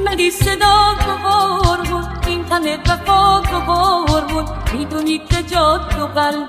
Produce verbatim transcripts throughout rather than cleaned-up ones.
اومدی صدا تو بار بود، این تن وفا تو بار بود، میدونی که جا تو قلب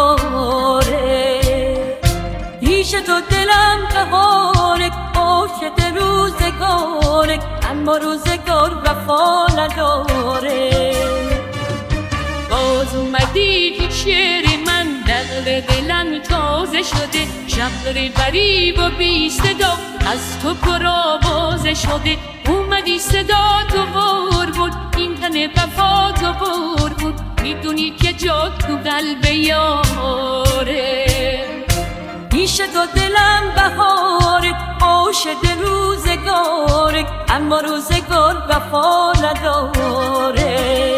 یاره. پیش تو دلم بهاره، عاشق روزگاره، اما روزگار وفا نداره. باز اومدی که شعر من دل دلم تازه شده، شب داره غریب و بی صدا از تو پر آوازه شده. اومدی صدا تو بار بود، این تن وفا تو بار بود، میدونی که جا تو قلب یاره. پیش تو دلم بهاره، عاشق روزگاره، اما روزگار وفا نداره.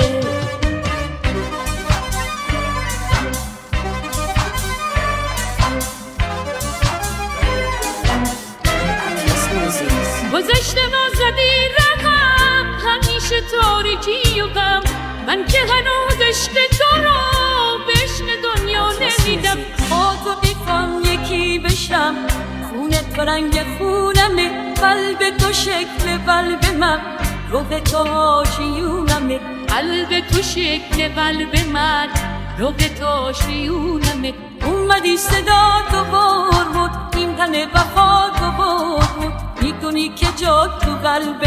گذشته ما زدی رقم، همیشه تاریکی و غم، من که هنوز عشق تو رو به عشق دنیا نمیدم. با تو بیخوام یکی بشم، خونت به رنگ خونمه، قلب تو شکل قلب من، روح تو آشیونمه. قلب تو شکل قلب من، روح تو آشیونمه. اومدی صدا تو بار بود، این تن وفا تو بار بود، میدونی که جا تو قلب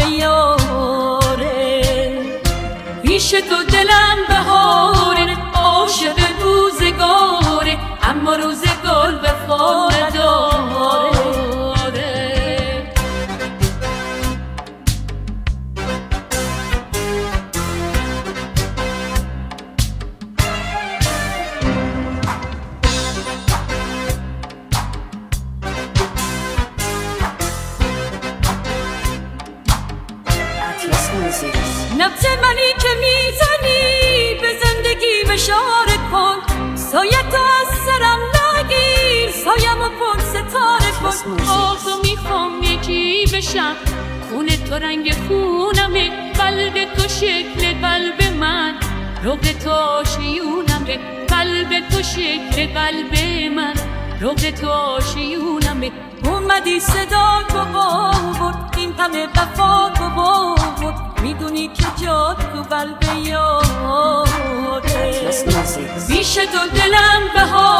یاره. پیش تو دلم بهاره، عاشق روزگاره، اما روزگار وفا نداره. نبض منی که میزنی به زندگی بشاره کن، سایه تو از سرم نگیر، سایم و پر ستاره کن. آخو میخوام یکی بشم، خون تو رنگ خونمه، قلب تو شکل قلب من، روح تو آشیونمه. قلب تو شکل قلب من، روح تو آشیونمه. اومدی صدا تو بار بود، این تن وفا تو بار بود، میدونی که جا تو قلب یاره. پیش تو دلم بهاره،